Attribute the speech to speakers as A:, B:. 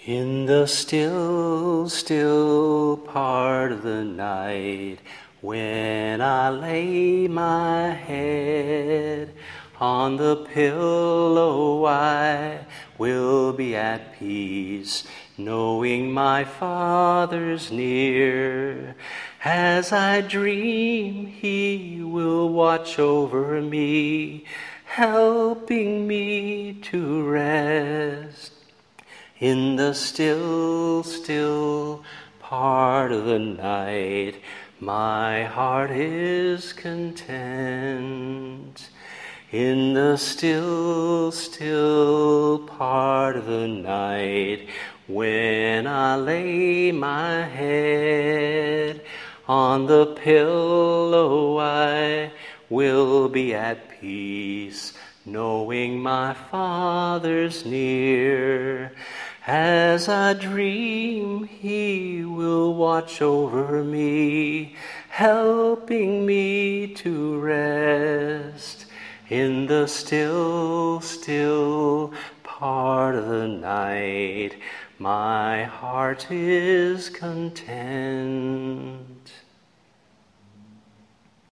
A: In the still, still part of the night, when I lay my head on the pillow, I will be at peace, knowing my Father's near. As I dream, He will watch over me, helping me to rest. In the still, still part of the night, my heart is content. In the still, still part of the night, when I lay my head on the pillow, I will be at peace, knowing my Father's near. As I dream, He will watch over me, helping me to rest. In the still, still part of the night, my heart is content.